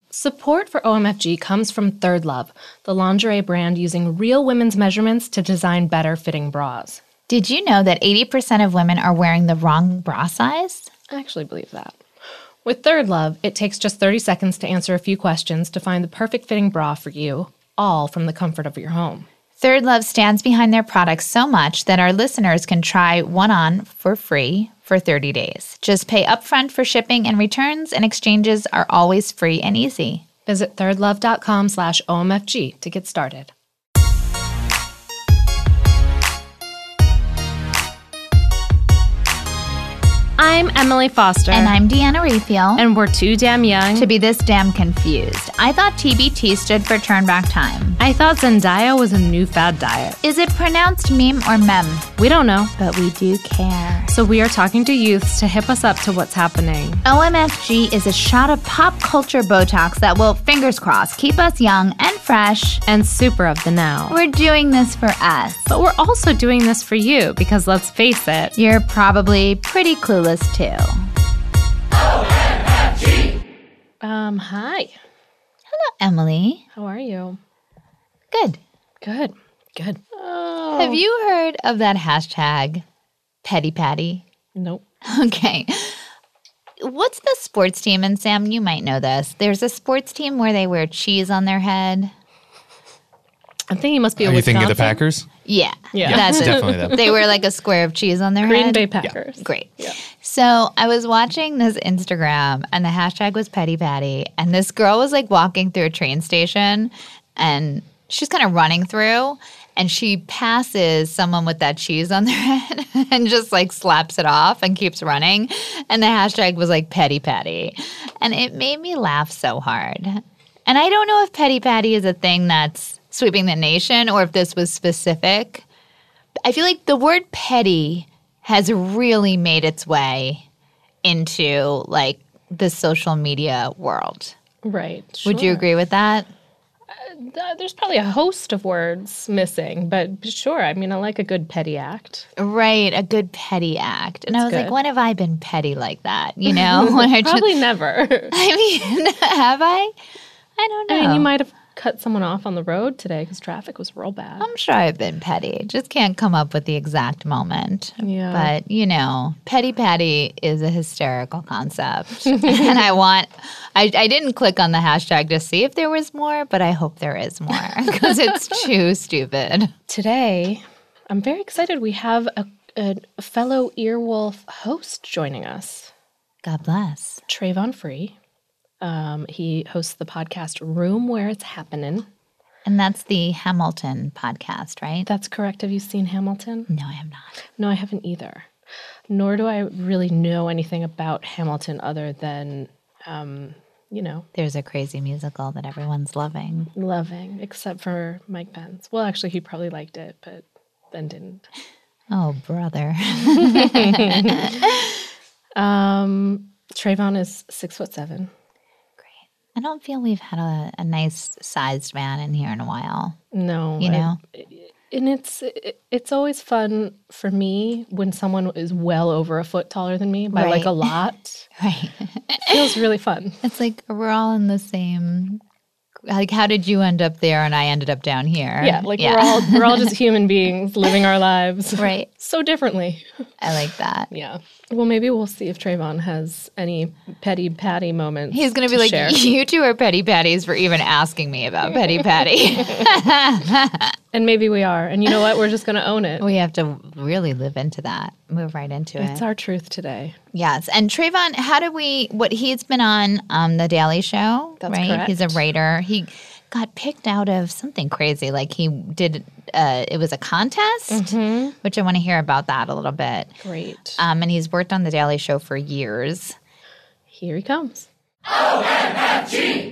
Support for OMFG comes from Third Love, the lingerie brand using real women's measurements to design better fitting bras. Did you know that 80% of women are wearing the wrong bra size? I actually believe that. With Third Love, it takes just 30 seconds to answer a few questions to find the perfect fitting bra for you, all from the comfort of your home. Third Love stands behind their products so much that our listeners can try one on for free for 30 days. Just pay upfront for shipping and returns, and exchanges are always free and easy. Visit thirdlove.com/OMFG to get started. I'm Emily Foster. And I'm Deanna Raphael. And we're too damn young to be this damn confused. I thought TBT stood for Turn Back Time. I thought Zendaya was a new fad diet. Is it pronounced meme or mem? We don't know. But we do care. So we are talking to youths to hip us up to what's happening. OMFG is a shot of pop culture Botox that will, fingers crossed, keep us young and fresh. And super of the now. We're doing this for us. But we're also doing this for you because let's face it, you're probably pretty clueless too. OMFG! Hi. Hello, Emily. How are you? Good. Good. Oh. Have you heard of that hashtag, Petty Patty? Nope. Okay. What's the sports team? And Sam, you might know this. There's a sports team where they wear cheese on their head. I think he must be a Are you Wisconsin. thinking of the Packers? Yeah. Yeah. That's definitely them. They wear like a square of cheese on their Green head. Bay Packers. Yeah. Great. Yeah. So I was watching this Instagram and the hashtag was Petty Patty. And this girl was like walking through a train station and she's kind of running through and she passes someone with that cheese on their head and just like slaps it off and keeps running. And the hashtag was like Petty Patty. And it made me laugh so hard. And I don't know if Petty Patty is a thing that's sweeping the nation or if this was specific. I feel like the word petty has really made its way into like the social media world. Right. Sure. Would you agree with that? There's probably a host of words missing, but sure. I mean, I like a good petty act. Right, a good petty act. And I was good. like, when have I been petty like that? You know? When I Probably never. I mean, have I? I don't know. I mean, you might have cut someone off on the road today because traffic was real bad. I'm sure I've been petty. Just can't come up with the exact moment. Yeah. But, you know, Petty Patty is a hysterical concept. And I didn't click on the hashtag to see if there was more, but I hope there is more because it's too stupid. Today, I'm very excited. We have a fellow Earwolf host joining us. God bless. Trayvon Free. He hosts the podcast Room Where It's Happening. And that's the Hamilton podcast, right? That's correct. Have you seen Hamilton? No, I have not. No, I haven't either. Nor do I really know anything about Hamilton other than, There's a crazy musical that everyone's loving. except for Mike Pence. Well, actually, he probably liked it, but then didn't. Oh, brother. Trayvon is 6'7". I don't feel we've had a nice sized man in here in a while. No. You know? And it's always fun for me when someone is well over a foot taller than me by like a lot. Right. It feels really fun. It's like we're all in the same. Like, how did you end up there and I ended up down here? Yeah, we're all just human beings living our lives, right? So differently. I like that. Yeah. Well, maybe we'll see if Trayvon has any petty patty moments. He's going to be like, share. You two are petty patties for even asking me about petty patty. And maybe we are. And you know what? We're just going to own it. We have to really live into that. Move right into it. It's our truth today. Yes. And Trayvon, he's been on The Daily Show, That's right? correct. He's a writer. He got picked out of something crazy. Like he did, it was a contest, which I want to hear about that a little bit. Great. And he's worked on The Daily Show for years. Here he comes. OMFG!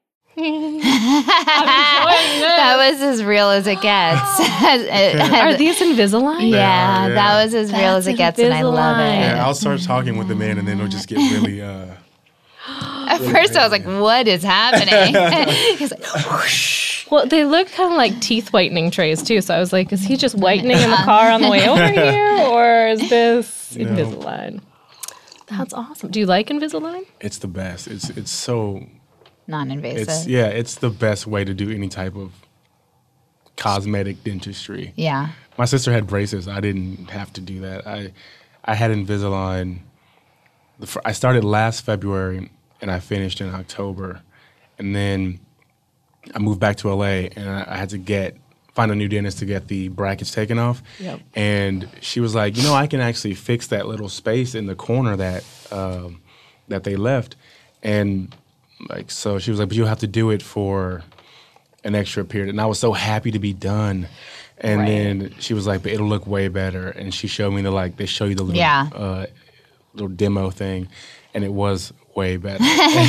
That was as real as it gets. Are these Invisalign? Yeah, that was as real as it gets, and I love it. Yeah, I'll start talking with the man, and then it'll just get really. At first, I was like, "What is happening?" He's like, "Whoosh." Well, they look kind of like teeth whitening trays, too. So I was like, is he just whitening in the car on the way over here? Or is this Invisalign? That's awesome. Do you like Invisalign? It's the best. It's so Non-invasive. It's the best way to do any type of cosmetic dentistry. Yeah. My sister had braces. I didn't have to do that. I had Invisalign. I started last February and I finished in October, and then I moved back to LA and I had to find a new dentist to get the brackets taken off. Yep. And she was like, I can actually fix that little space in the corner that they left, and like so she was like, but you'll have to do it for an extra period. And I was so happy to be done. And then she was like, but it'll look way better. And she showed me they show you the little little demo thing, and it was way better.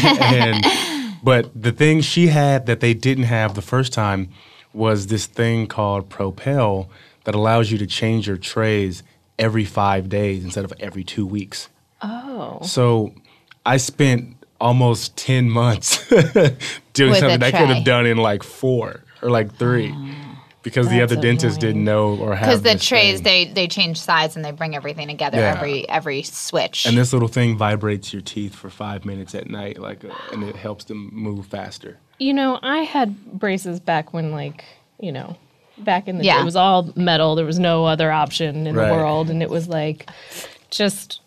But the thing she had that they didn't have the first time was this thing called Propel that allows you to change your trays every 5 days instead of every 2 weeks. Oh. So I spent almost 10 months doing With something a I could tray. have done in like 4 or like 3 because the That's other dentist didn't know or have Because the this trays, thing. they change sides and they bring everything together Yeah. every switch. And this little thing vibrates your teeth for 5 minutes at night, and it helps them move faster. I had braces back when, back in the day. Yeah. It was all metal. There was no other option in Right. the world. And it was, just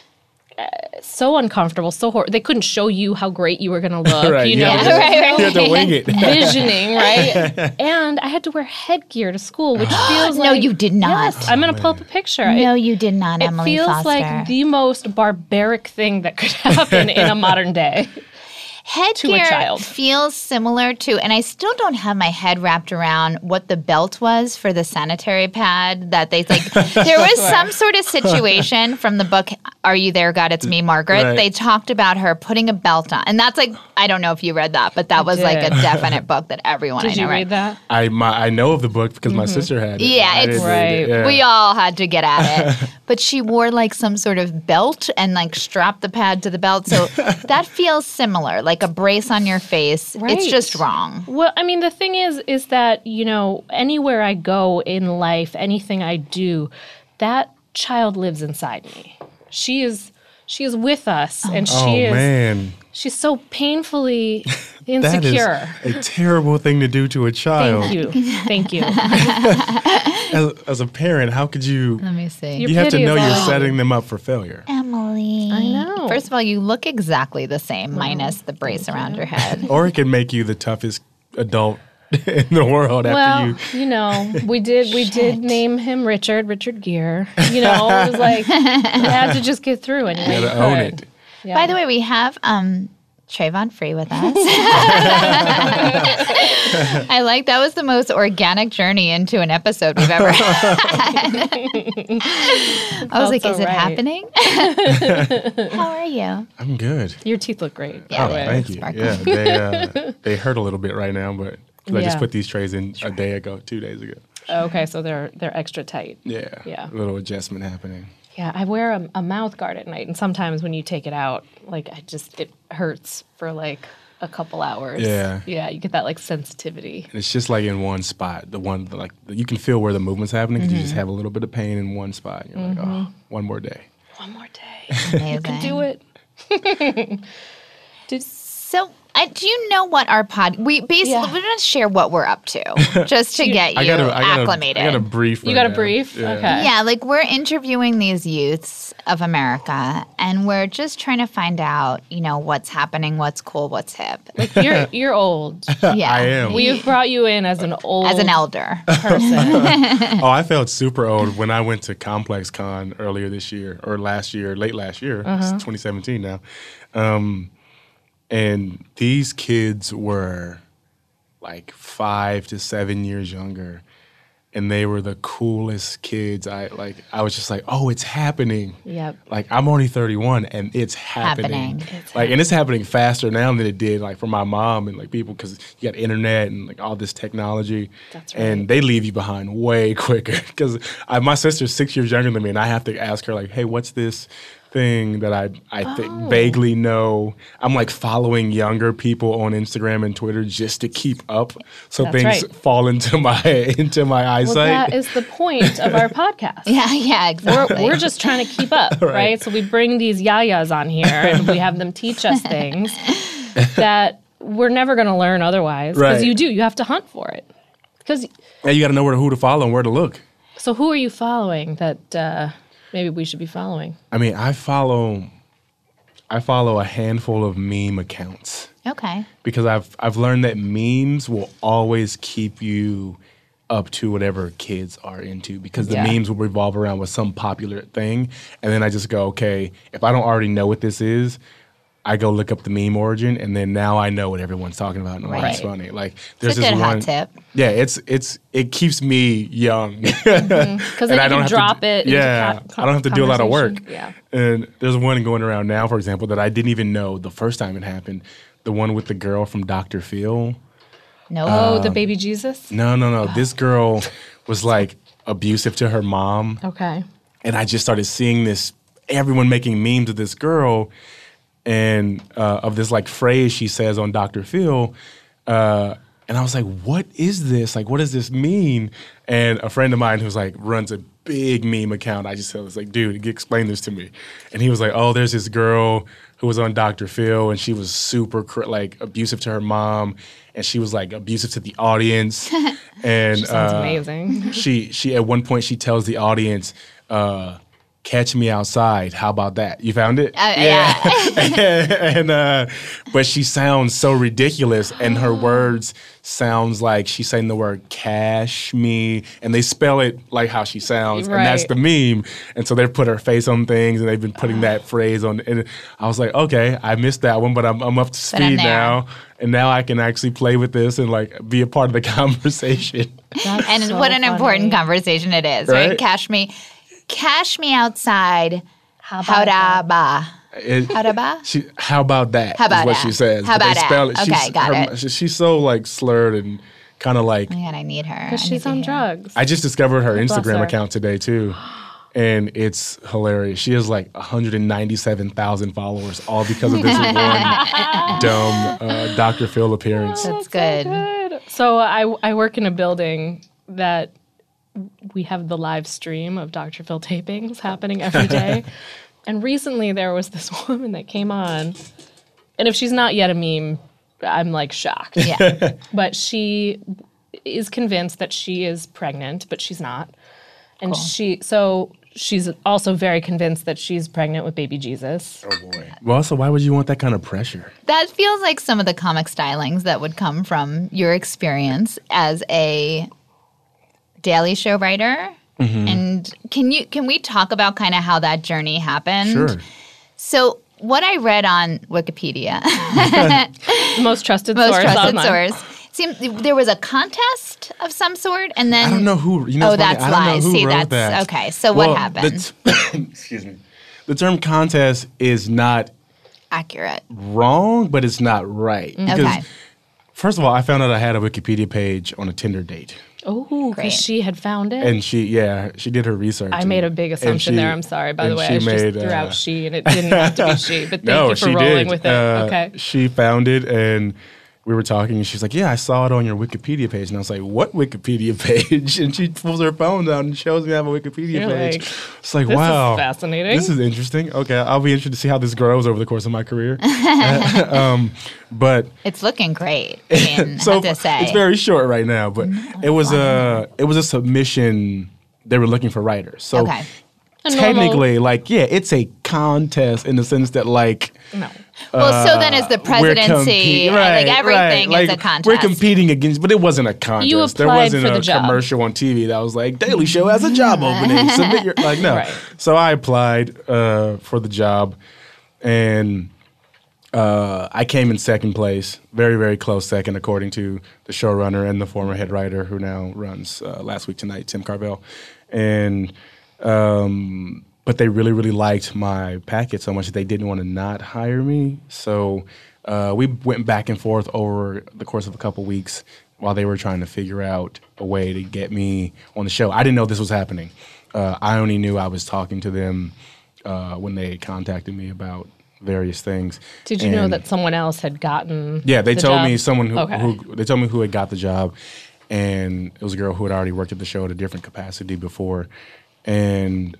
so uncomfortable, so horrible. They couldn't show you how great you were going to look. Right, You you know, had to- there was no You had to wing it. visioning, right? And I had to wear headgear to school, which feels No, like... you did not. Yes, I'm going to pull up a picture. No, you did not, It Emily feels Foster. like the most barbaric thing that could happen in a modern day. Headgear to a child. feels similar to, and I still don't have my head wrapped around what the belt was for the sanitary pad that they there was some sort of situation from the book Are You There, God? It's Me, Margaret. Right. They talked about her putting a belt on, and that's I don't know if you read that, but that was like a did. definite book that everyone Did I know you read. read that? I know of the book because my sister had it. Yeah, I it's- didn't read it. Right. Yeah. We all had to get at it. But she wore some sort of belt and strapped the pad to the belt. So that feels similar, like a brace on your face. It's Right. just wrong. Well, I mean, the thing is that, anywhere I go in life, anything I do, that child lives inside me. She is with us, and Oh man, she's so painfully that insecure. is a terrible thing to do to a child. Thank you. As a parent, how could you? Let me see. Your You have to pity know is you're all- setting them up for failure. Emily. I know. First of all, you look exactly the same, minus the brace around your head. Or it can make you the toughest adult in the world after Well, you. we did name him Richard Gere. It was like you had to just get through it. You gotta own it. Yeah. By the way, we have Trayvon Free with us. I like that was the most organic journey into an episode we've ever had. I was like, so is it right. happening? How are you? I'm good. Your teeth look great. Yeah, Oh, they thank you. sparkle. Yeah, they hurt a little bit right now, but 'cause I just Yeah. put these trays in a day ago, 2 days ago. Okay, so they're extra tight. Yeah, Yeah. a little adjustment happening. Yeah, I wear a mouth guard at night, and sometimes when you take it out, it hurts for a couple hours. Yeah. Yeah, you get that sensitivity. And it's just in one spot. You can feel where the movement's happening because you just have a little bit of pain in one spot. You're like, oh, one more day. One more day. Amazing. Do it. So, do you know what our we basically Yeah. we're going to share what we're up to just to get you acclimated. I got a brief. You right got a now. brief? Yeah. Okay. Yeah, we're interviewing these youths of America, and we're just trying to find out, what's happening, what's cool, what's hip. You're old. Yeah, I am. We've brought you in as an elder. person. Oh, I felt super old when I went to Complex Con earlier this year or last year, late last year. It's 2017 now. And these kids were 5 to 7 years younger, and they were the coolest kids. I was just like, oh, it's happening. Yep. I'm only 31, and it's happening. And it's happening faster now than it did for my mom and people because you got internet and all this technology. That's right. And they leave you behind way quicker because my sister's 6 years younger than me, and I have to ask her hey, what's this thing that I think vaguely know? I'm following younger people on Instagram and Twitter just to keep up, so That's things right. fall into my eyesight. Well, that is the point of our podcast. Yeah, exactly. We're just trying to keep up, right? So we bring these yayas on here and we have them teach us things that we're never going to learn otherwise. Because Right. you have to hunt for it. Because And you got to know who to follow and where to look. so who are you following that maybe we should be following? I mean, I follow a handful of meme accounts Okay. because I've learned that memes will always keep you up to whatever kids are into because the Yeah. memes will revolve around with some popular thing, and then I just go, okay, if I don't already know what this is, I go look up the meme origin, and then now I know what everyone's talking about and why it's Right. funny. Like It's there's a this good one hot tip. Yeah, it keeps me young. Because And then you I don't can have to drop d- it. yeah, into I don't have to do a lot of work. conversation. Yeah. And there's one going around now, for example, that I didn't even know the first time it happened. The one with the girl from Dr. Phil. No. Oh, the baby Jesus? No. This girl was like abusive to her mom. Okay. And I just started seeing everyone making memes of this girl and of this like phrase she says on Dr. Phil. And I was like, what is this? Like, what does this mean? And a friend of mine who's like runs a big meme account, I just was like, dude, explain this to me. And he was like, oh, there's this girl who was on Dr. Phil and she was super like abusive to her mom. And she was like abusive to the audience. And Sounds amazing. she at one point she tells the audience, catch me outside. How about that? You found it? Yeah. And but she sounds so ridiculous and her words sounds like she's saying the word cash me and they spell it like how she sounds and that's Right. the meme. And so they've put her face on things and they've been putting that phrase on and I was like, okay, I missed that one, but I'm up to But I'm speed there. now. And now I can actually play with this and like be a part of the conversation. That's And so what an funny. important conversation it is, right? Right? Cash me outside. How about that? Howdaba. It- Howdaba? How about that? How about is what that? she says. How But they about spell that? it. Okay, got it. She's so like slurred and kind of like. Oh my God, I need her. I Because need she's to on hear. drugs. I just discovered her Bless Instagram her. account today too, and it's hilarious. She has like 197,000 followers, all because of this one dumb Dr. Phil appearance. That's good. Good. So I work in a building that we have the live stream of Dr. Phil tapings happening every day. And recently there was this woman that came on, and if she's not yet a meme, I'm like shocked. Yeah. But she is convinced that she is pregnant, but she's not. And she's also very convinced that she's pregnant with baby Jesus. Oh boy. Well, so why would you want that kind of pressure? That feels like some of the comic stylings that would come from your experience as a Daily Show writer. Mm-hmm. And can we talk about kind of how that journey happened? Sure. So what I read on Wikipedia, The most trusted most source trusted online. source, seemed there was a contest of some sort, and then I don't know who. You know, Oh, it's funny, that's I don't know lies. who See, wrote that's that. okay. So what happened? Excuse me. The term contest is not Accurate. wrong, but it's not right. Because, Okay. first of all, I found out I had a Wikipedia page on a Tinder date. Oh, Great. because she had found it. And she did her research. I made a big assumption there. I'm sorry, by the way. I just threw out she, and it didn't have to be she. But thank you for she rolling did. with it. Okay. She found it, and we were talking, and she's like, "Yeah, I saw it on your Wikipedia page." And I was like, "What Wikipedia page?" And she pulls her phone down and shows me I have a Wikipedia You're page. like, It's like, this is wow, fascinating. This is interesting. Okay, I'll be interested to see how this grows over the course of my career. But It's looking great. I mean, I so have to say. it's very short right now, but it was a submission. They were looking for writers, so Okay. A normal- technically, like, yeah, it's a contest in the sense that, like, No. Well, so then is the we're presidency, and like everything right. is a Like, contest. We're competing against, but it wasn't a contest. You There applied wasn't for the a job. commercial on TV that was like, Daily Show has a job opening. Submit your, like, no. Right. So I applied for the job, and I came in second place, very, very close second, according to the showrunner and the former head writer who now runs Last Week Tonight, Tim Carvel. And but they really, really liked my packet so much that they didn't want to not hire me. So we went back and forth over the course of a couple weeks while they were trying to figure out a way to get me on the show. I didn't know this was happening. I only knew I was talking to them when they contacted me about various things. Did you know And- that someone else had gotten? Yeah, they the told job? me someone who, Okay. who they told me who had got the job, and it was a girl who had already worked at the show at a different capacity before. And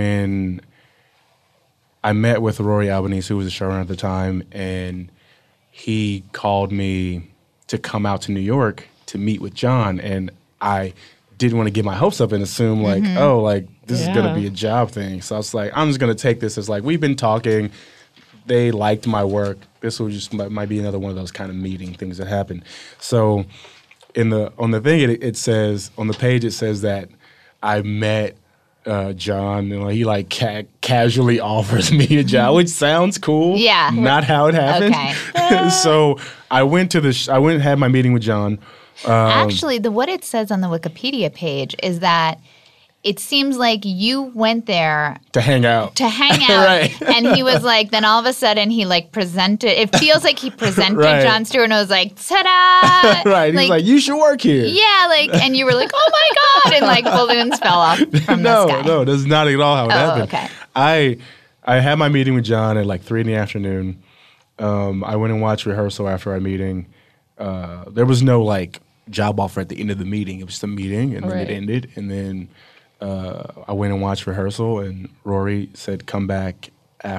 when I met with Rory Albanese, who was the showrunner at the time, and he called me to come out to New York to meet with John, and I didn't want to get my hopes up and assume like, oh, like this is gonna be a job thing. So I was like, I'm just gonna take this as like we've been talking. They liked my work. This will just might be another one of those kind of meeting things that happen. So on the thing it says on the page it says that I met John, and he like casually offers me a job, which sounds cool. Yeah, not how it happened. Okay. So I went and had my meeting with John. Actually, what it says on the Wikipedia page is that it seems like you went there to hang out. Right. And he was like, then all of a sudden he like presented, it feels like he presented Right. Jon Stewart and was like, ta-da! Right. He's like, you should work here. Yeah, like, and you were like, oh my God, and like balloons fell off from the sky. No, that's not at all how it happened. Okay. I had my meeting with John at like 3 p.m. I went and watched rehearsal after our meeting. There was no like job offer at the end of the meeting. It was just a meeting, and then it ended. And then I went and watched rehearsal, and Rory said, come back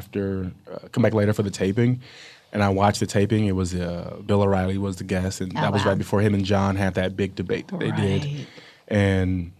later for the taping. And I watched the taping. It was Bill O'Reilly was the guest, and that was right before him and John had that big debate that they did. And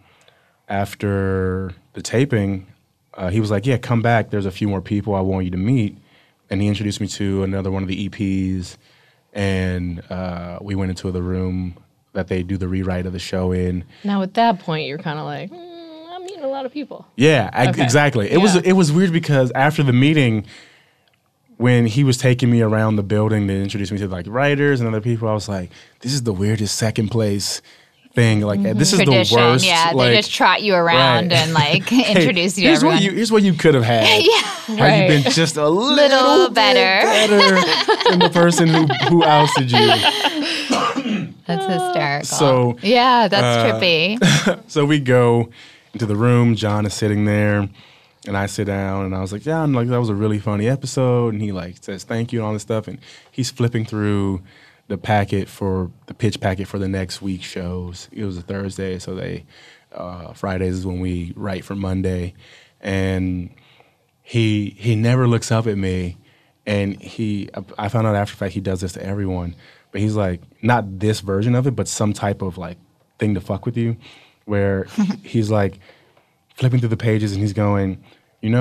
after the taping, he was like, yeah, come back. There's a few more people I want you to meet. And he introduced me to another one of the EPs, and we went into the room that they do the rewrite of the show in. Now, at that point, you're kind of like, I'm meeting a lot of people. Yeah, exactly. It was weird because after the meeting, when he was taking me around the building to introduce me to like writers and other people, I was like, this is the weirdest second place thing. Like this is Tradition, the worst. yeah. Like, They just trot you around and like introduce you to everyone. Here's what you could have had. Yeah. Had you been just a little better. than the person who ousted you. That's hysterical. So yeah, that's trippy. So we go into the room. John is sitting there, and I sit down, and I was like, John, like that was a really funny episode. And he like says thank you and all this stuff, and he's flipping through the pitch packet for the next week's shows. It was a Thursday, so Fridays is when we write for Monday, and he never looks up at me, and I found out after the fact he does this to everyone, but he's like, not this version of it, but some type of like thing to fuck with you, where he's like flipping through the pages and he's going, and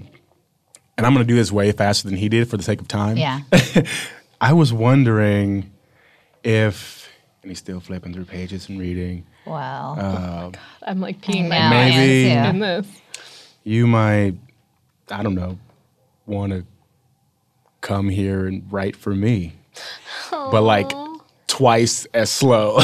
I'm gonna do this way faster than he did for the sake of time. Yeah. I was wondering and he's still flipping through pages and reading. Wow. I'm like peeing my I know, maybe- I am in too. this. You might, I don't know, want to come here and write for me, but like twice as slow.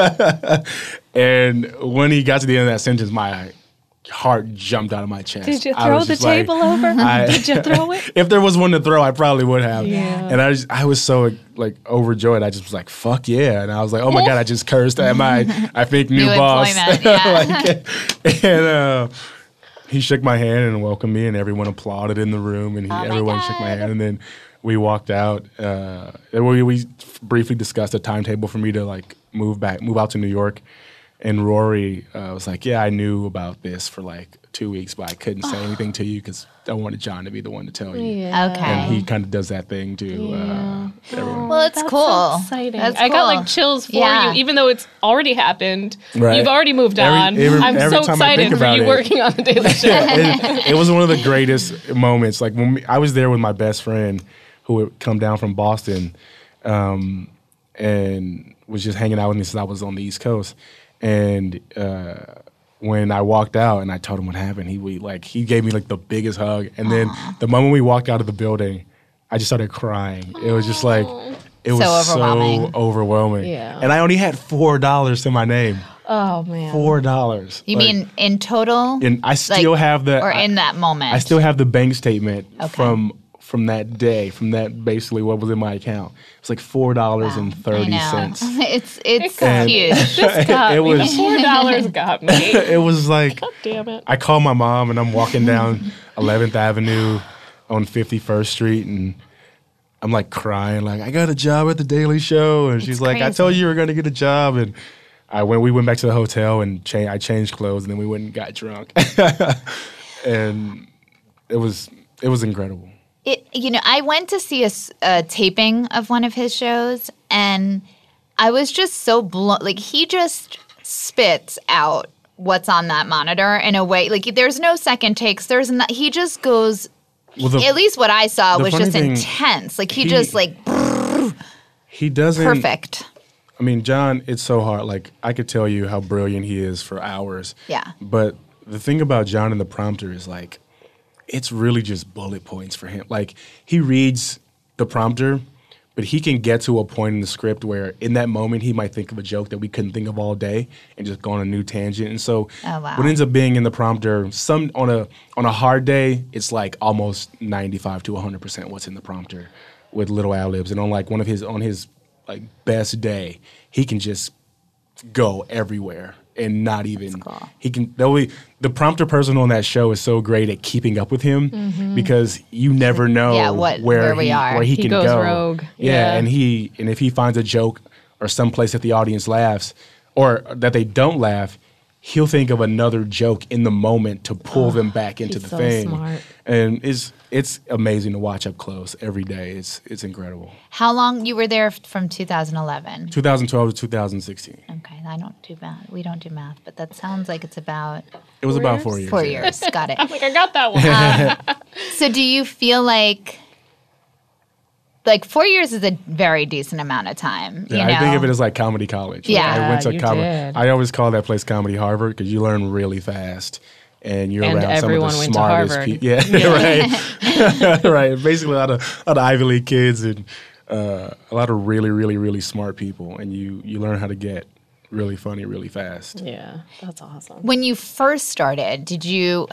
And when he got to the end of that sentence, my heart jumped out of my chest. Did you I throw was the just like- table over? Did you throw it? If there was one to throw, I probably would have. Yeah. And I was so like overjoyed. I just was like, "Fuck yeah!" And I was like, "Oh my god!" I just cursed at I think new boss. employment, yeah. And he shook my hand and welcomed me, and everyone applauded in the room, and everyone shook my hand, and then we walked out. We briefly discussed a timetable for me to like move out to New York. And Rory was like, yeah, I knew about this for like 2 weeks, but I couldn't say anything to you because I wanted John to be the one to tell you. Yeah. Okay. And he kind of does that thing to everyone. Well, it's That's cool. so exciting. That's I got cool. like chills for Yeah. you, even though it's already happened. Right. You've already moved on. I'm every so time I think excited for about you it. working on the Daily Show. it was one of the greatest moments. Like when I was there with my best friend who had come down from Boston and was just hanging out with me since I was on the East Coast. And when I walked out and I told him what happened, he gave me like the biggest hug. And then the moment we walked out of the building, I just started crying. It was just like it was overwhelming. so overwhelming. Yeah. And I only had $4 to my name. Oh man. $4. You mean in total? And I still have the or in that moment? I still have the bank statement Okay. from that day, from that basically what was in my account. It's like $4.30. It's And- huge. This got It me. was- The $4 got me. It was like God damn it. I called my mom and I'm walking down 11th Avenue on 51st Street and I'm like crying, like I got a job at the Daily Show, and she's like, I told you were gonna get a job, and we went back to the hotel and I changed clothes, and then we went and got drunk, and it was incredible. I went to see a taping of one of his shows, and I was just so blown. Like, he just spits out what's on that monitor in a way. Like, there's no second takes. He just goes. Well, at least what I saw was just intense. Like, he just like. He doesn't. Perfect. I mean, John, it's so hard. Like, I could tell you how brilliant he is for hours. Yeah. But the thing about John and the prompter is, like, it's really just bullet points for him. Like, he reads the prompter, but he can get to a point in the script where in that moment he might think of a joke that we couldn't think of all day and just go on a new tangent. And so what ends up being in the prompter, on a hard day, it's like almost 95 to 100% what's in the prompter with little ad-libs. And on his like best day, he can just go everywhere and not even he can. The prompter person on that show is so great at keeping up with him because you never know where he can goes go. Rogue. Yeah, and if he finds a joke or someplace that the audience laughs or that they don't laugh, he'll think of another joke in the moment to pull them back into the thing. Smart. And it's amazing to watch up close every day. It's incredible. How long you were there from 2011? 2012 to 2016. Okay, I don't do math. We don't do math, but that sounds like it's about. It was about 4 years. 4 years. Got it. I'm like, I got that one. So do you feel like 4 years is a very decent amount of time? Yeah, I think of it as like comedy college. Yeah, I went to you comedy. did. I always call that place Comedy Harvard because you learn really fast. And you're And around some of the everyone went to smartest Harvard. people. Yeah, right. Right. Basically, a lot of Ivy League kids and a lot of really, really, really smart people. And you learn how to get really funny really fast. Yeah, that's awesome. When you first started, did it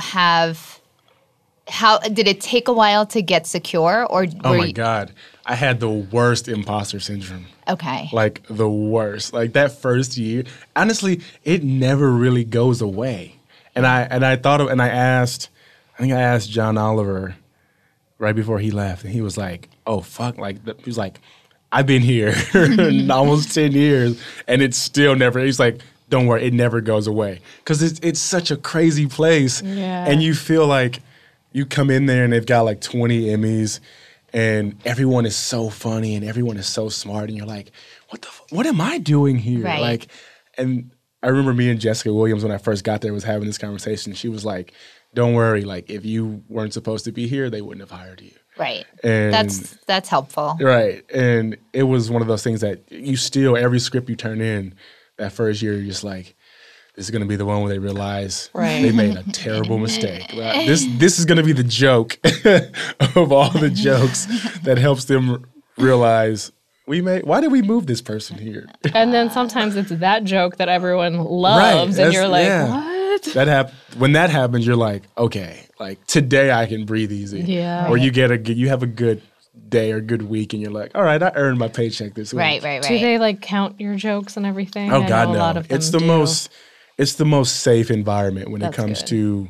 take a while to get secure, or Oh my God. I had the worst imposter syndrome. Okay. Like the worst. Like that first year, honestly, it never really goes away. And I asked John Oliver right before he left, and he was like, "Oh fuck!" He was like, "I've been here almost 10 years, and it's still never." He's like, "Don't worry, it never goes away," because it's such a crazy place, and you feel like you come in there and they've got like 20 Emmys, and everyone is so funny and everyone is so smart, and you're like, "What am I doing here?" Right. And I remember me and Jessica Williams, when I first got there, was having this conversation. She was like, "Don't worry, like if you weren't supposed to be here, they wouldn't have hired you." Right. And That's helpful. right. And it was one of those things that you still, every script you turn in that first year, you're just like, this is going to be the one where they realize they made a terrible mistake. This is going to be the joke of all the jokes that helps them realize why did we move this person here? And then sometimes it's that joke that everyone loves, and you're like, what? When that happens, you're like, okay, like today I can breathe easy. Yeah. Or you have a good day or good week, and you're like, all right, I earned my paycheck this week. Right. Do they like count your jokes and everything? Oh I God, know no! a lot of them It's the most safe environment when it comes good. to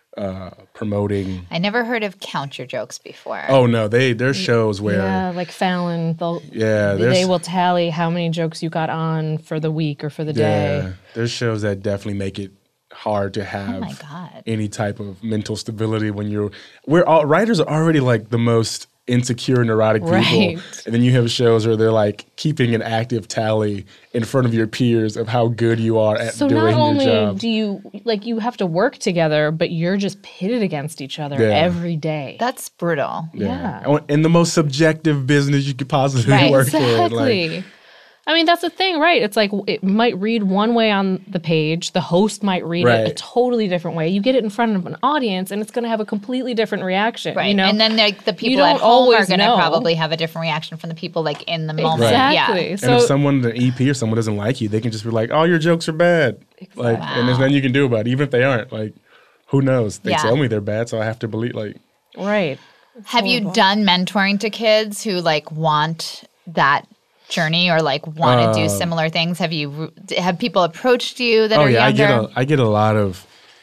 promoting. I never heard of count your jokes before. Oh no, there's shows where like Fallon, they there's will tally how many jokes you got on for the week or for the day. there's shows that definitely make it hard to have Oh my God. any type of mental stability when writers are already like the most insecure, neurotic people. Right. And then you have shows where they're like keeping an active tally in front of your peers of how good you are at So doing not your only job. do you have to work together, but you're just pitted against each other every day. That's brutal. Yeah. In the most subjective business you could possibly work in. Exactly. I mean, that's the thing, right? It's like it might read one way on the page. The host might read it a totally different way. You get it in front of an audience, and it's going to have a completely different reaction. Right. You know? And then like the people don't at home are always going to know. probably have a different reaction from the people like in the moment. Exactly. Yeah. And So if someone, the EP or someone doesn't like you, they can just be like, "Oh, your jokes are bad." Like, and there's nothing you can do about it, even if they aren't. Like, who knows? They tell me they're bad, so I have to believe. Like, right. Have you done mentoring to kids who like want that journey or like want to do similar things? Have people approached you that are younger? I get a lot of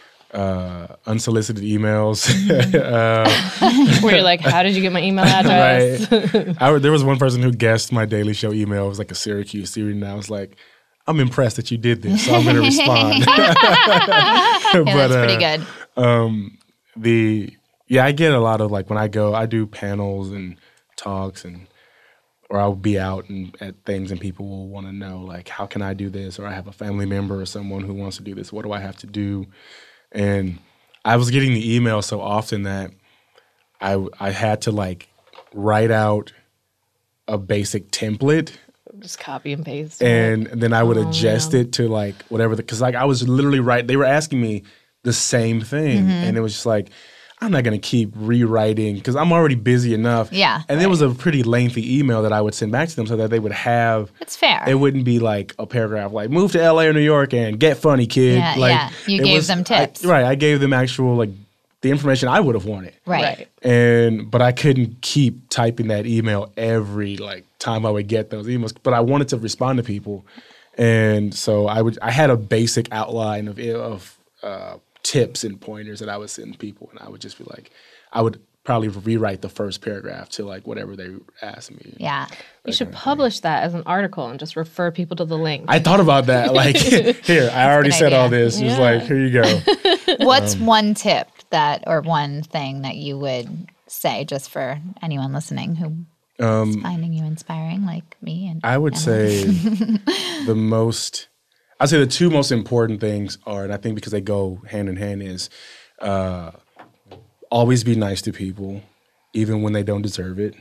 unsolicited emails. Where you're like, how did you get my email address? Right. There was one person who guessed my Daily Show email. It was like a Syracuse student, and I was like, "I'm impressed that you did this, so I'm going to respond." Yeah, that's pretty good. Yeah, I get a lot of like when I go, I do panels and talks or I'll be out and at things and people will want to know like, how can I do this? Or I have a family member or someone who wants to do this. What do I have to do? And I was getting the email so often that I had to like write out a basic template. Just copy and paste. And then I would adjust it to like whatever, because like I was literally they were asking me the same thing. And it was just like, I'm not going to keep rewriting because I'm already busy enough. Yeah. And it was a pretty lengthy email that I would send back to them so that they would have. It's fair. It wouldn't be like a paragraph like, move to LA or New York and get funny, kid. Yeah, like, yeah. You gave them tips. I gave them actual like the information I would have wanted. Right. But I couldn't keep typing that email every like time I would get those emails. But I wanted to respond to people. And so I had a basic outline of tips and pointers that I would send people, and I would just be like, I would probably rewrite the first paragraph to like whatever they asked me. Yeah. You should publish that as an article and just refer people to the link. I thought about that. Like, here, I already said all idea. this. It was like, here you go. What's one tip or one thing that you would say just for anyone listening who is finding you inspiring, like me? And I would say I'd say the two most important things are, and I think because they go hand in hand, is always be nice to people, even when they don't deserve it,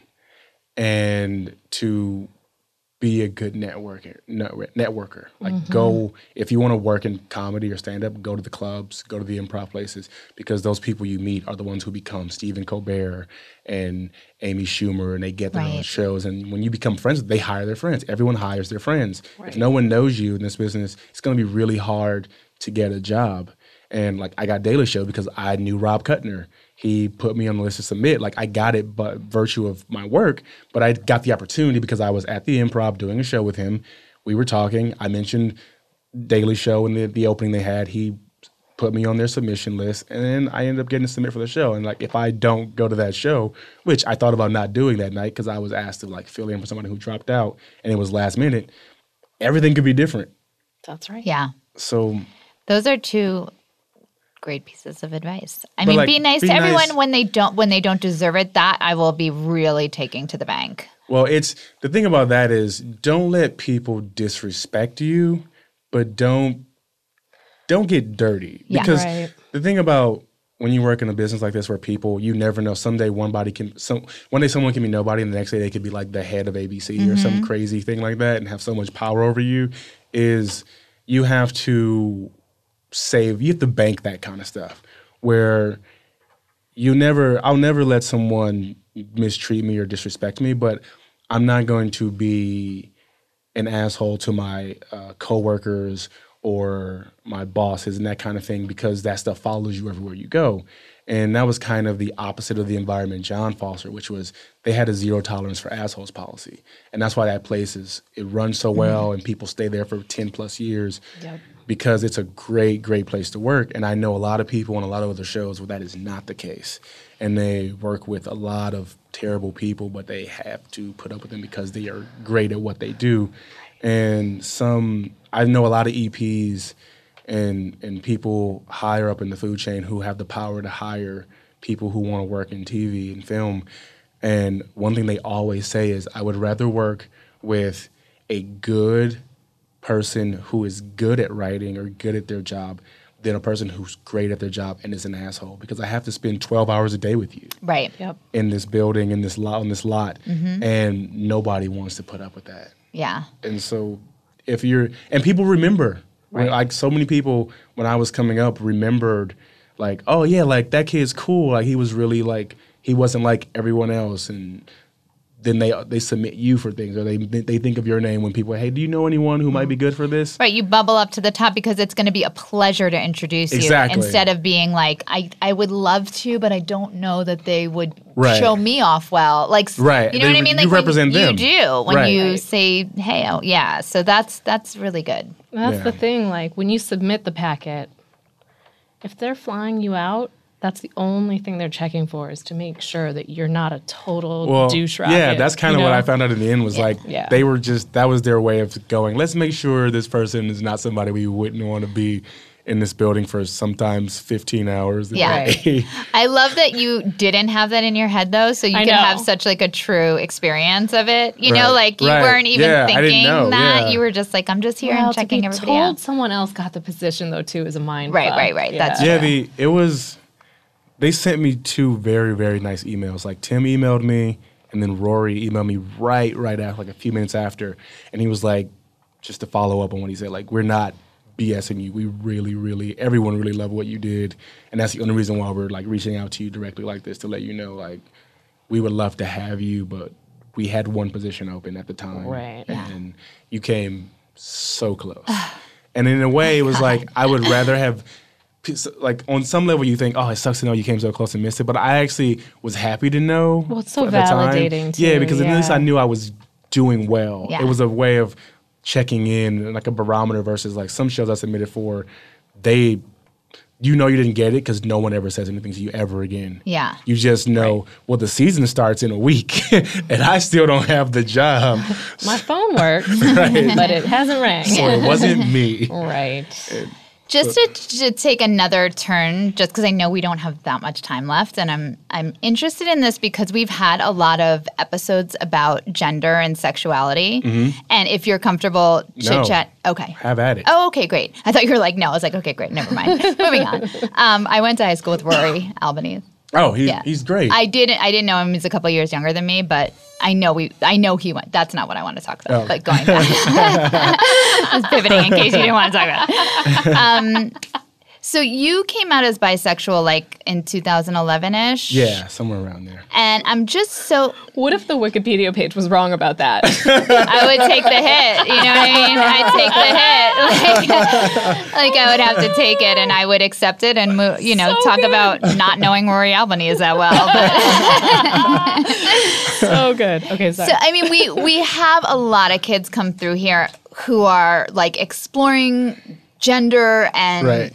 and to be a good networker. Like go, if you want to work in comedy or stand-up, go to the clubs, go to the improv places, because those people you meet are the ones who become Stephen Colbert and Amy Schumer, and they get their own shows. And when you become friends, they hire their friends. Everyone hires their friends. Right. If no one knows you in this business, it's going to be really hard to get a job. And like I got Daily Show because I knew Rob Kuttner. He put me on the list to submit. Like I got it by virtue of my work, but I got the opportunity because I was at the Improv doing a show with him. We were talking. I mentioned Daily Show and the opening they had. He put me on their submission list, and then I ended up getting to submit for the show. And like if I don't go to that show, which I thought about not doing that night because I was asked to like fill in for somebody who dropped out and it was last minute, everything could be different. That's right. Yeah. So those are two great pieces of advice. I mean, like, be nice be to everyone nice. when they don't deserve it. That I will be really taking to the bank. Well, it's the thing about that is don't let people disrespect you, but don't get dirty. Yeah. Because Right. the thing about when you work in a business like this where people, you never know, someday one day someone can be nobody and the next day they could be like the head of ABC or some crazy thing like that and have so much power over you, is you have to bank that kind of stuff where I'll never let someone mistreat me or disrespect me, but I'm not going to be an asshole to my coworkers or my bosses and that kind of thing, because that stuff follows you everywhere you go. And that was kind of the opposite of the environment John fostered, which was they had a zero tolerance for assholes policy. And that's why that place it runs so well and people stay there for 10 plus years. Yep. Because it's a great, great place to work. And I know a lot of people on a lot of other shows where that is not the case. And they work with a lot of terrible people, but they have to put up with them because they are great at what they do. And I know a lot of EPs and people higher up in the food chain who have the power to hire people who want to work in TV and film. And one thing they always say is, I would rather work with a good person who is good at writing or good at their job than a person who's great at their job and is an asshole, because I have to spend 12 hours a day with you. Right. Yep. In this building, on this lot, and nobody wants to put up with that. Yeah. And so and people remember, Right. like so many people when I was coming up remembered like, oh yeah, like that kid's cool. Like he was really like, he wasn't like everyone else. And then they submit you for things, or they think of your name when people, hey, do you know anyone who might be good for this? Right, you bubble up to the top because it's going to be a pleasure to introduce you, instead of being like, I would love to, but I don't know that they would show me off well. Like, right. You know what I mean? You like represent them. You do when you Right. say, hey, oh, yeah. So that's really good. And that's Yeah. the thing. Like when you submit the packet, if they're flying you out, that's the only thing they're checking for, is to make sure that you're not a total douche rocket. Yeah, that's kind of what I found out in the end was like, Yeah. they were that was their way of going, let's make sure this person is not somebody we wouldn't want to be in this building for sometimes 15 hours a Yeah. day. I love that you didn't have that in your head though, so you I could know. have such like a true experience of it. You know, Right. like you Right. weren't even Yeah, I didn't thinking know. that. Yeah. You were just like, I'm just here Well, and to checking be everybody told out. someone else got the position though too is a mind Right, fuck. right, right. That's Yeah, true. they sent me 2 very, very nice emails. Like Tim emailed me, and then Rory emailed me right after, like a few minutes after, and he was like, just to follow up on what he said, like, we're not BSing you. We really, everyone really loved what you did, and that's the only reason why we're like reaching out to you directly like this to let you know, like, we would love to have you, but we had one position open at the time, Right. and you came so close. And in a way, it was like I would rather have. Like on some level, you think, "Oh, it sucks to know you came so close and missed it," but I actually was happy to know. Well, it's so at the time. validating, Yeah, too, because at least yeah. I knew I was doing well. Yeah. It was a way of checking in, like a barometer versus like some shows I submitted for. They, you know, you didn't get it because no one ever says anything to you ever again. Yeah. You just know. Well, the season starts in a week, and I still don't have the job, My phone works, Right. but it hasn't rang. so it wasn't me. Right. Just to take another turn, just because I know we don't have that much time left, and I'm interested in this because we've had a lot of episodes about gender and sexuality, and if you're comfortable chit chat, okay. Have at it. Oh, okay, great. I thought you were like, no. I was like, okay, great, never mind. Moving on. I went to high school with Rory Albanese. Oh, Yeah. he's great. I didn't know him. He's a couple years younger than me, but I know he went. That's not what I want to talk about. Oh. But going back, I was pivoting in case you didn't want to talk about it. So you came out as bisexual like in 2011-ish. Yeah, somewhere around there. And I'm just so What if the Wikipedia page was wrong about that? I would take the hit. You know what I mean? I'd take the hit. Like I would have to take it, and I would accept it, and talk about not knowing Rory Albanese that well. But So good. Okay, sorry. So I mean, we have a lot of kids come through here who are like exploring gender, and Right.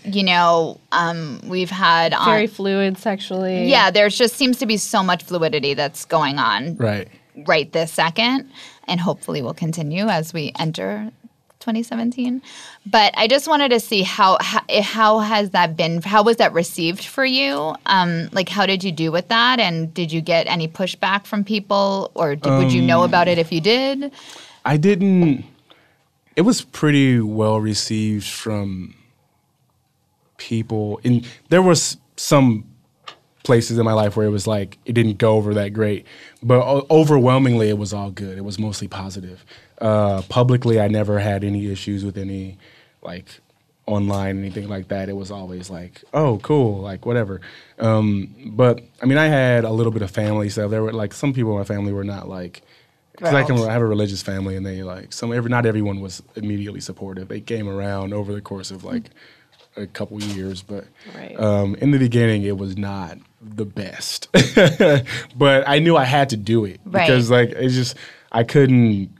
we've had Very fluid sexually. yeah. There's just seems to be so much fluidity that's going on Right. this second, and hopefully will continue as we enter 2017. But I just wanted to see how has that been? How was that received for you? Like, how did you do with that? And did you get any pushback from people, or would you know about it if you did? I didn't. It was pretty well received from people. And there was some places in my life where it was like it didn't go over that great, but overwhelmingly it was all good. It was mostly positive. Publicly, I never had any issues with any like online anything like that. It was always like, oh, cool, like whatever. But I mean, I had a little bit of family stuff. There were like some people in my family were not like. Because I have a religious family, and they like not everyone was immediately supportive. They came around over the course of like a couple years, but Right. In the beginning, it was not the best. But I knew I had to do it because like it's just I couldn't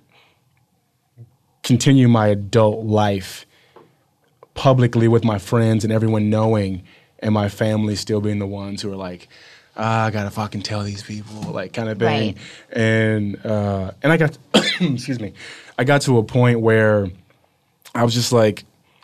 continue my adult life publicly with my friends and everyone knowing, and my family still being the ones who are like, I gotta fucking tell these people, like kind of thing. Right. And I got, excuse me, I got to a point where I was just like,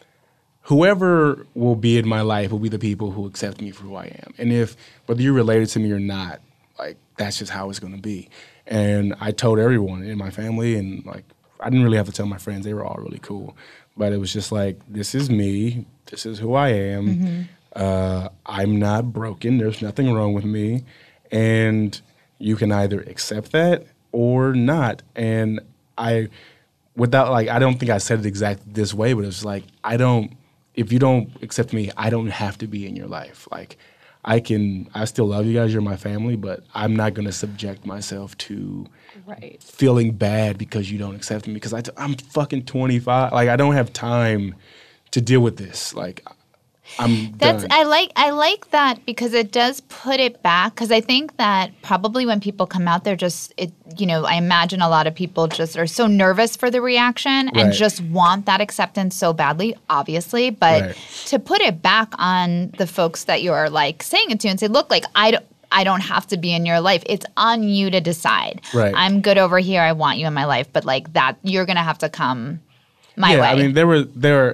whoever will be in my life will be the people who accept me for who I am. And if, whether you're related to me or not, like that's just how it's gonna be. And I told everyone in my family, and like, I didn't really have to tell my friends, they were all really cool. But it was just like, this is me, this is who I am. Mm-hmm. I'm not broken. There's nothing wrong with me. And you can either accept that or not. And I don't think I said it exactly this way, but it's like, if you don't accept me, I don't have to be in your life. Like, I still love you guys. You're my family, but I'm not going to subject myself to Right. feeling bad because you don't accept me, because I'm fucking 25. Like, I don't have time to deal with this. Like, I'm done. I like that because it does put it back, because I think that probably when people come out, they're just I imagine a lot of people just are so nervous for the reaction and Right. just want that acceptance so badly, obviously. But Right. to put it back on the folks that you're like saying it to and say, look, like I don't have to be in your life. It's on you to decide. Right. I'm good over here. I want you in my life, but like that, you're gonna have to come my way. I mean, there were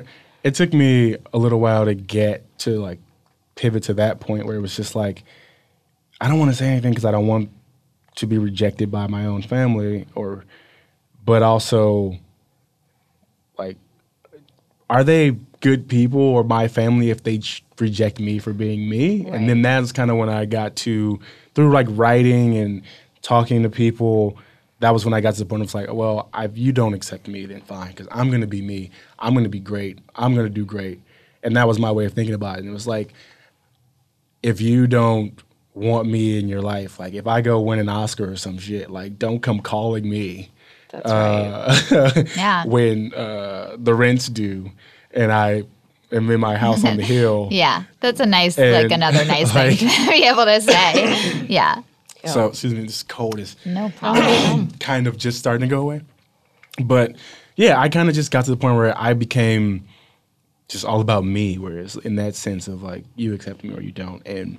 it took me a little while to get to like pivot to that point where it was just like, I don't want to say anything because I don't want to be rejected by my own family, but also like, are they good people or my family if they reject me for being me? Right. And then that's kind of when I got to, through like writing and talking to people, that was when I got to the point of like, well, if you don't accept me, then fine, because I'm going to be me. I'm going to be great. I'm going to do great. And that was my way of thinking about it. And it was like, if you don't want me in your life, like if I go win an Oscar or some shit, like don't come calling me That's right. Yeah. when the rent's due and I am in my house on the hill. Yeah, that's a nice, And, another nice thing to be able to say. Yeah, So, excuse me, this cold is no problem. kind of just starting to go away. But yeah, I kind of just got to the point where I became just all about me, whereas in that sense of like, you accept me or you don't. And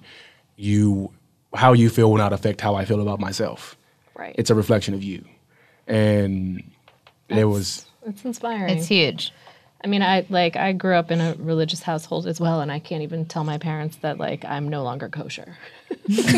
how you feel will not affect how I feel about myself. Right. It's a reflection of you. And It's inspiring. It's huge. I mean, I grew up in a religious household as well, and I can't even tell my parents that like I'm no longer kosher. So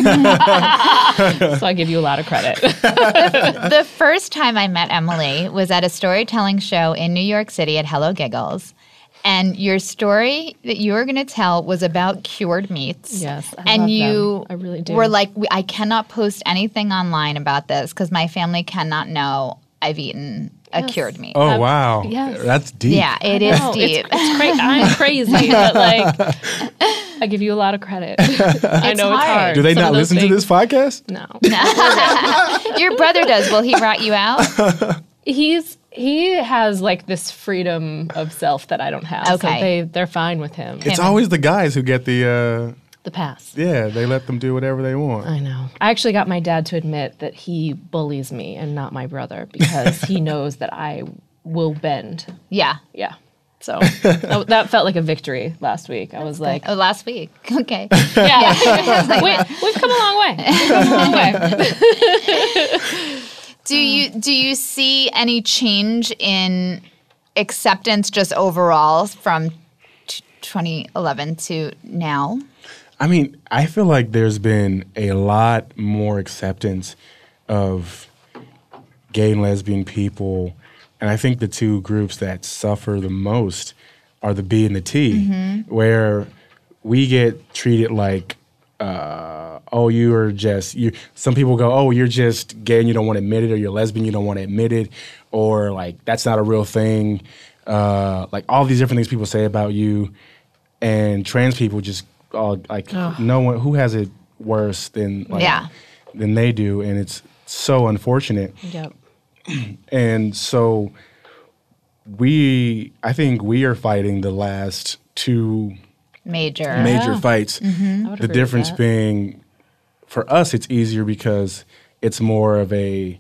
I give you a lot of credit. The first time I met Emily was at a storytelling show in New York City at Hello Giggles. And your story that you were going to tell was about cured meats. Yes, I and love you them. I really do. were like, I cannot post anything online about this because my family cannot know I've eaten a cured meat. oh, wow. yes. That's deep. Yeah, it is No, deep. I'm crazy, but like I give you a lot of credit. I know it's hard. hard. Do they Some not of those listen to this things- podcast? No. Your brother does. Will he rat you out? He has like this freedom of self that I don't have. Okay. So they're fine with him. It's always the guys who get the, The pass. they let them do whatever they want. I know. I actually got my dad to admit that he bullies me and not my brother because he knows that I will bend. Yeah. Yeah. So that felt like a victory last week. I was like, Oh, last week. Okay. yeah. We've come a long way. We've come a long way. Do you see any change in acceptance just overall from 2011 to now? I mean, I feel like there's been a lot more acceptance of gay and lesbian people. And I think the two groups that suffer the most are the B and the T, where we get treated like, oh, you are just, some people go, oh, you're just gay and you don't want to admit it, or you're lesbian, you don't want to admit it, or like, that's not a real thing. Like all these different things people say about you. And trans people just, no one, who has it worse than they do. And it's so unfortunate. Yep. And so I think we are fighting the last two major fights. The difference being, for us, it's easier because it's more of an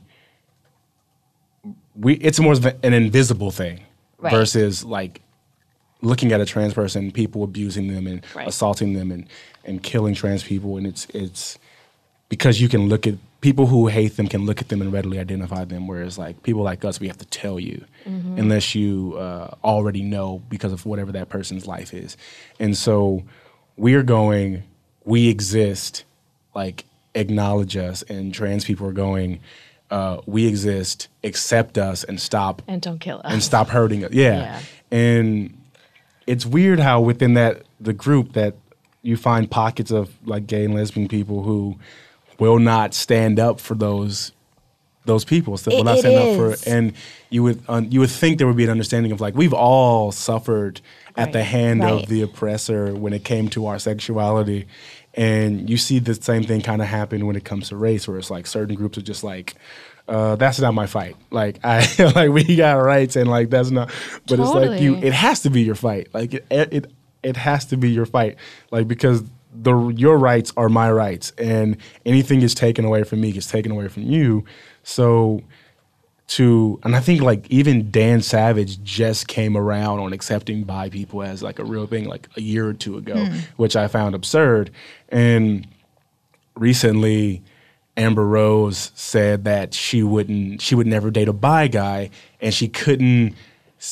invisible thing versus like looking at a trans person, people abusing them and assaulting them and killing trans people. And it's because you can look at people who hate them can look at them and readily identify them, whereas like people like us, we have to tell you unless you already know because of whatever that person's life is. And so we're going, we exist, like acknowledge us, and trans people are going, we exist, accept us, and stop. And don't kill us. And stop hurting us. Yeah. And it's weird how within the group that you find pockets of like gay and lesbian people who will not stand up for those people. So will not stand up for, and you would think there would be an understanding of like we've all suffered at the hand of the oppressor when it came to our sexuality, and you see the same thing kind of happen when it comes to race, where it's like certain groups are just like, that's not my fight. Like we got rights, and like that's not. But it's like it has to be your fight. Like it has to be your fight. Like because your rights are my rights, and anything is taken away from me gets taken away from you. So and I think like even Dan Savage just came around on accepting bi people as like a real thing like a year or two ago, which I found absurd. And recently Amber Rose said that she would never date a bi guy, and she couldn't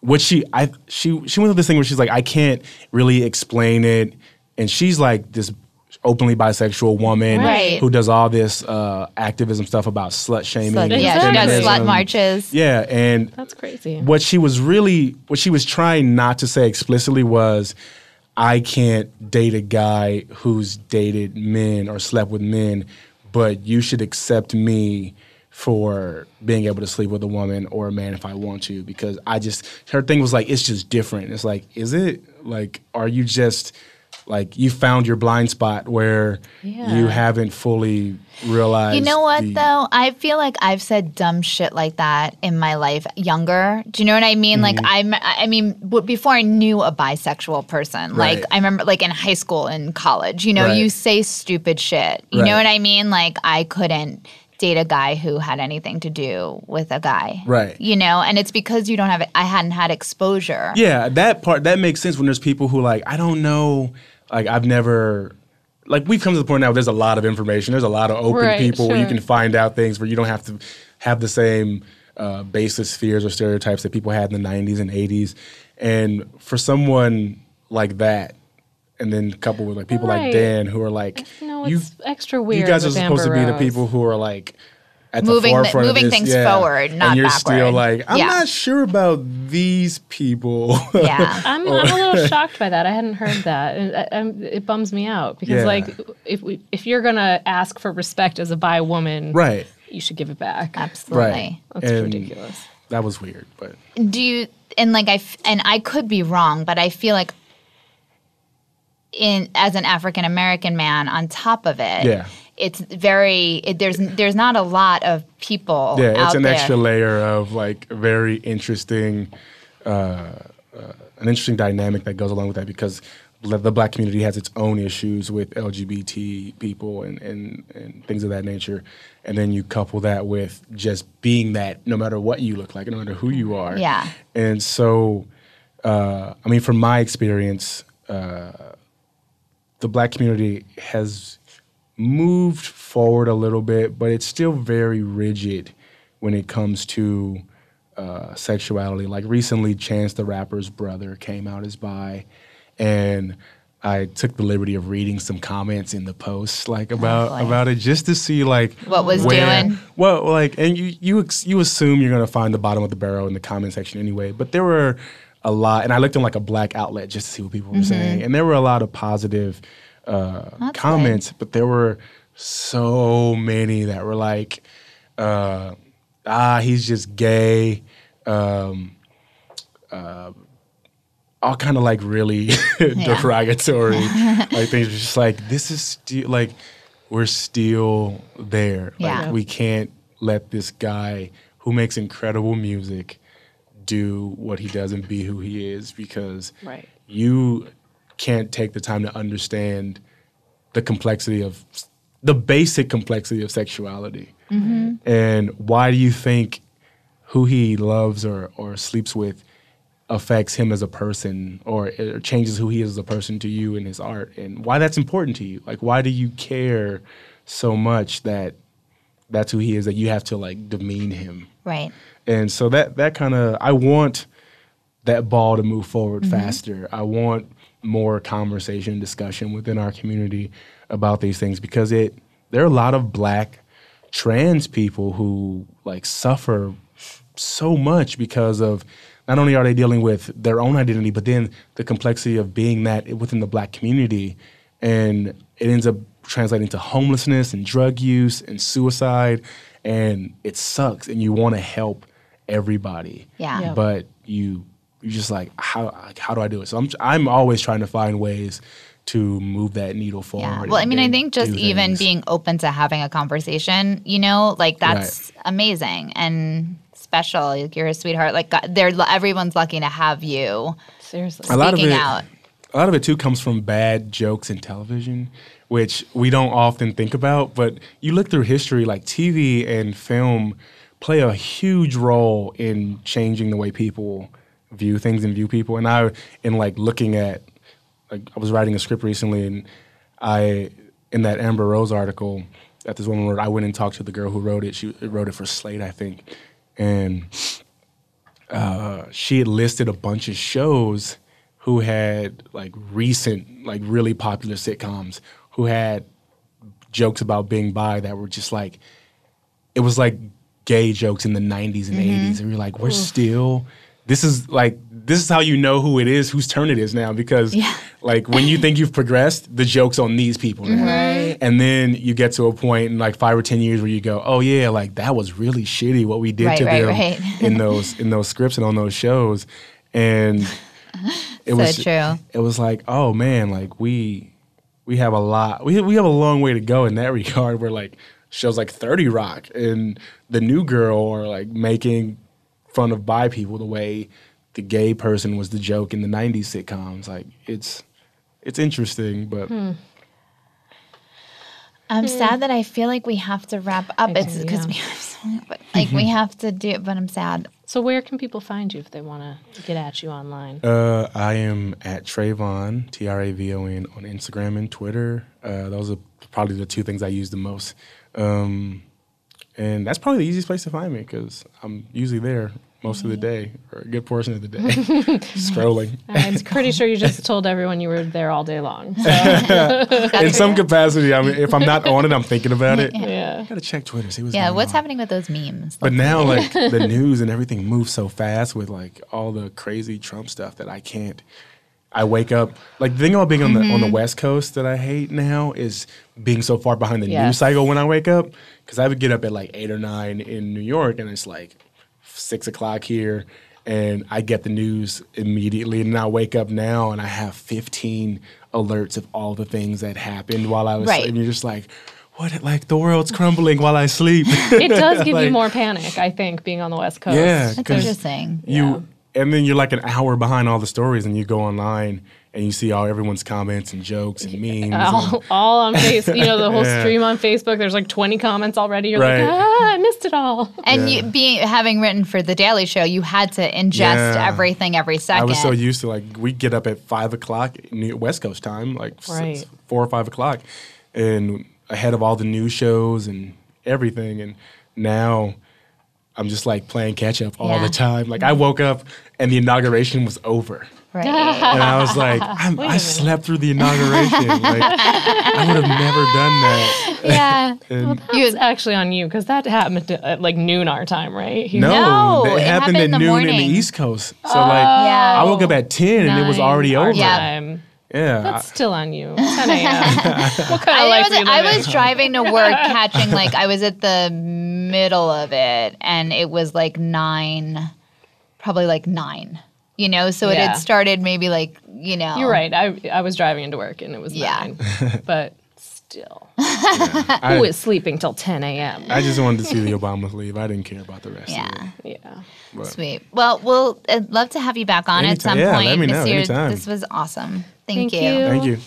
what she went through this thing where she's like, I can't really explain it, and she's like this openly bisexual woman Right. who does all this activism stuff about slut shaming. Slut, and yeah, she does feminism. slut marches. Yeah, and That's crazy. what she was trying not to say explicitly was, I can't date a guy who's dated men or slept with men, but you should accept me for being able to sleep with a woman or a man if I want to, because her thing was like, it's just different. It's like, is it? Like, are you just like, you found your blind spot where you haven't fully realized. You know what, though? I feel like I've said dumb shit like that in my life younger. Do you know what I mean? Like, before I knew a bisexual person, Right. like, I remember, like, in high school and college, you know, Right. you say stupid shit. You know Right. what I mean? Like, I couldn't date a guy who had anything to do with a guy. Right. You know? And it's because you don't have I hadn't had exposure. Yeah, that makes sense when there's people who like, I don't know, like I've never, like we've come to the point now where there's a lot of information. There's a lot of open Right, people where you sure. can find out things where you don't have to have the same baseless fears or stereotypes that people had in the 90s and 80s. And for someone like that, and then coupled with like people like Right. Dan who are like, No, you, it's extra weird. you guys are with supposed to Amber be the Rose. people who are like at Moving the the- forefront moving of this, things forward, not and you're backward. still like, I'm Yeah. not sure about these people. Yeah. I'm a little shocked by that. I hadn't heard that. It bums me out because, Yeah. like, if you're gonna ask for respect as a bi woman, Right. you should give it back. Absolutely. Right. That's And ridiculous. That was weird, but Do you and like I could be wrong, but I feel like as an African American man on top of it, Yeah. it's there's not a lot of people yeah, out it's an there. extra layer of like very interesting, an interesting dynamic that goes along with that because the black community has its own issues with LGBT people and things of that nature, and then you couple that with just being that no matter what you look like, no matter who you are. Yeah. And so, I mean, from my experience, the black community has moved forward a little bit, but it's still very rigid when it comes to sexuality. Like recently, Chance the Rapper's brother came out as bi, and I took the liberty of reading some comments in the post, like about it, just to see like What was doing. Well, like, and you assume you're gonna find the bottom of the barrel in the comment section anyway, but there were a lot, and I looked on like a black outlet just to see what people were saying, and there were a lot of positive comments, but there were so many that were like, he's just gay, all kind of like really derogatory like things. Just like, this is still like, we're still there. Yeah. Like we can't let this guy who makes incredible music do what he does and be who he is, because Right. you can't take the time to understand the complexity of the basic complexity of sexuality. And why do you think who he loves or sleeps with affects him as a person, or it changes who he is as a person to you in his art, and why that's important to you? Like, why do you care so much that that's who he is, that you have to like demean him? Right. And so that kind of, I want that ball to move forward faster. I want more conversation, discussion within our community about these things, because there are a lot of black trans people who like suffer so much because of, not only are they dealing with their own identity, but then the complexity of being that within the black community, and it ends up translating to homelessness and drug use and suicide, and it sucks, and you want to help everybody. Yeah. Yeah. But you just like, how do I do it? So I'm always trying to find ways to move that needle forward. Yeah. Well, I mean, I and think just do even things. being open to having a conversation, you know, like that's amazing and special. Like, you're a sweetheart. Like, everyone's lucky to have you Seriously. A lot of speaking it- out. A lot of it too comes from bad jokes in television, which we don't often think about. But you look through history, like TV and film play a huge role in changing the way people view things and view people. And in like looking at, like I was writing a script recently, and in that Amber Rose article that this woman wrote, I went and talked to the girl who wrote it. She wrote it for Slate, I think, and she had listed a bunch of shows who had like recent, like really popular sitcoms who had jokes about being bi that were just like, it was like gay jokes in the 90s and 80s. And we were like, we're still, this is how you know who it is, whose turn it is now. Because like when you think you've progressed, the joke's on these people now. Right. And then you get to a point in like 5 or 10 years where you go, oh yeah, like that was really shitty what we did to them in those scripts and on those shows. And it was true. It was like, oh man, like we have a lot. We have a long way to go in that regard. Where like shows like 30 Rock and The New Girl are like making fun of bi people the way the gay person was the joke in the 90s sitcoms. Like it's interesting, but I'm sad that I feel like we have to wrap up. It's because we have but like we have to do it, but I'm sad. So where can people find you if they want to get at you online? I am at Travon, Travon, on Instagram and Twitter. Those are probably the two things I use the most. And that's probably the easiest place to find me because I'm usually there most of the day, or a good portion of the day, scrolling. I'm pretty sure you just told everyone you were there all day long. So. In some capacity, I mean, if I'm not on it, I'm thinking about it. Yeah. I gotta check Twitter, see what's Yeah, going what's on. happening with those memes? But now, like, the news and everything moves so fast with, like, all the crazy Trump stuff that I can't. I wake up, like, the thing about being on the West Coast that I hate now is being so far behind the news cycle when I wake up. Because I would get up at, like, 8 or 9 in New York, and it's, like, 6 o'clock here, and I get the news immediately. And I wake up now, and I have 15 alerts of all the things that happened while I was Right. sleeping. You're just like, what? Like, the world's crumbling while I sleep. It does give Like, you more panic, I think, being on the West Coast. Yeah, That's 'cause interesting. and then you're like an hour behind all the stories, and you go online and you see all everyone's comments and jokes and memes. All on Facebook, the whole Yeah. stream on Facebook. There's like 20 comments already. You're Right. like, I missed it all. And you having written for The Daily Show, you had to ingest everything every second. I was so used to, like, we get up at 5 o'clock West Coast time, like Right. 4 or 5 o'clock, and ahead of all the news shows and everything. And now I'm just like playing catch up all the time. Like, I woke up and the inauguration was over. Right. And I was like, I slept through the inauguration. Like, I would have never done that. Yeah. And It's actually on you because that happened at like noon our time, right? Here. No, it it happened happened at in the noon morning. in the East Coast. So Yeah. I woke up at 10 and it was already our over. Yeah. time. Yeah. That's still on you. 10 a.m. What kind of life are you I living? was driving to work catching, like, I was at the middle of it, and it was like 9, probably like 9. So it Yeah. had started maybe like, You're right. I was driving into work and it was 9. But still. Who is sleeping till 10 a.m.? I just wanted to see the Obamas leave. I didn't care about the rest of Yeah. it. Yeah. But Sweet. Well, I'd love to have you back on at some Anytime. Yeah, point let me this know. year. Anytime. This was awesome. Thank Thank you. you. Thank you.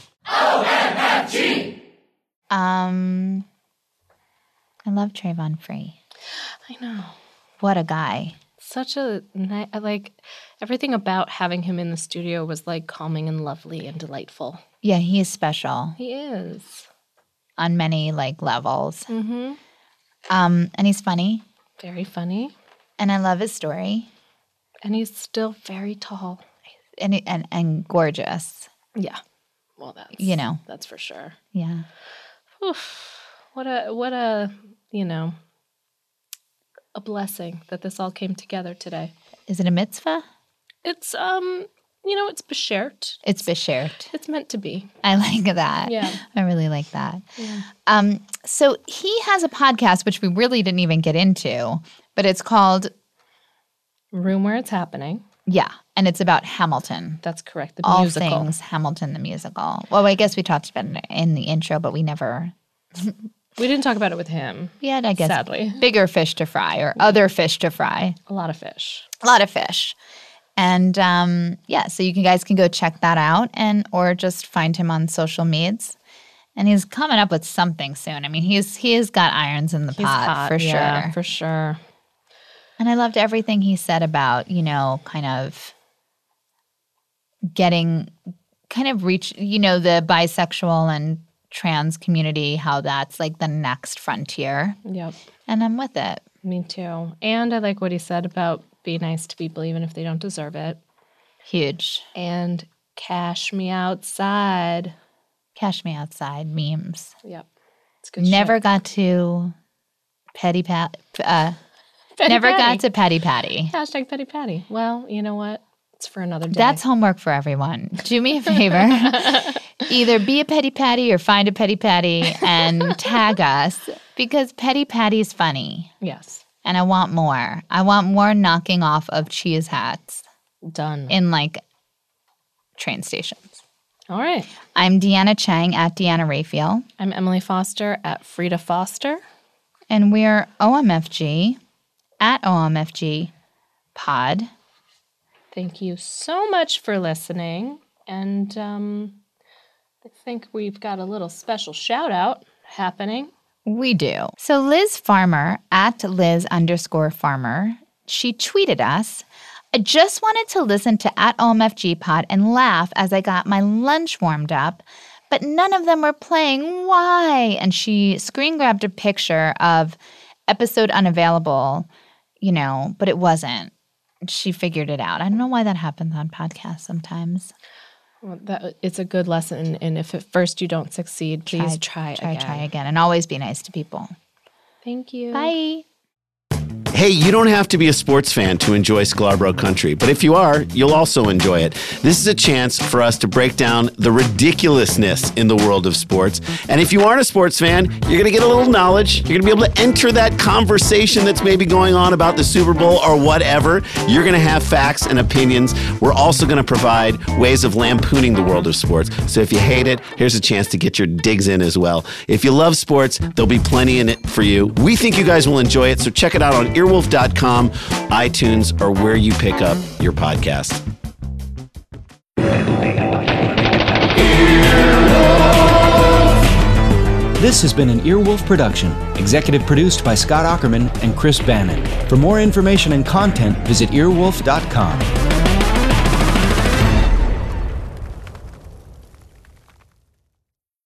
I love Trayvon Free. I know. What a guy. Such a like everything about having him in the studio was like calming and lovely and delightful. Yeah, he is special He is on many like levels. Mm-hmm. And he's funny, very funny, and I love his story, and he's still very tall. and gorgeous. Yeah. Well, that's that's for sure. Yeah. Oof. What a a blessing that this all came together today. Is it a mitzvah? It's it's beshert. It's beshert. It's meant to be. I like that. Yeah. I really like that. Yeah. So he has a podcast, which we really didn't even get into, but it's called Room Where It's Happening. Yeah, and it's about Hamilton. That's correct. The All musical. things Hamilton the musical. Well, I guess we talked about it in the intro, but we never. We didn't talk about it with him. We had, I guess, Sadly. bigger fish to fry or other fish to fry. A lot of fish. A lot of fish. And so you guys can go check that out or just find him on social medias. And he's coming up with something soon. I mean, he has got irons in the pot hot, for yeah, sure. for sure. And I loved everything he said about, kind of getting, the bisexual and trans community, how that's like the next frontier. Yep. And I'm with it. Me too. And I like what he said about Be nice to people even if they don't deserve it. Huge. And Cash Me Outside. Cash Me Outside memes. Yep. It's good Never shit. got to Petty Pat. Petty Never Patty. got to Petty Patty. Hashtag Petty Patty. Well, you know what? It's for another day. That's homework for everyone. Do me a favor. Either be a Petty Patty or find a Petty Patty and tag us because Petty Patty's funny. Yes. And I want more. I want more knocking off of cheese hats Done. in like train stations. All right. I'm Deanna Chang at Deanna Raphael. I'm Emily Foster at Frida Foster. And we're OMFG at OMFG Pod. Thank you so much for listening. And I think we've got a little special shout out happening. We do. So Liz Farmer at Liz_Farmer, she tweeted us, I just wanted to listen to at OMFG Pod and laugh as I got my lunch warmed up, but none of them were playing. Why? And she screen grabbed a picture of episode unavailable, but it wasn't. She figured it out. I don't know why that happens on podcasts sometimes. Well, it's a good lesson. And if at first you don't succeed, please try again. Try again. And always be nice to people. Thank you. Bye. Hey, you don't have to be a sports fan to enjoy Scarborough Country, but if you are, you'll also enjoy it. This is a chance for us to break down the ridiculousness in the world of sports. And if you aren't a sports fan, you're going to get a little knowledge. You're going to be able to enter that conversation that's maybe going on about the Super Bowl or whatever. You're going to have facts and opinions. We're also going to provide ways of lampooning the world of sports. So if you hate it, here's a chance to get your digs in as well. If you love sports, there'll be plenty in it for you. We think you guys will enjoy it, so check it out on earwolf.com, iTunes, or where you pick up your podcast. This has been an Earwolf production, executive produced by Scott Aukerman and Chris Bannon. For more information and content, visit earwolf.com.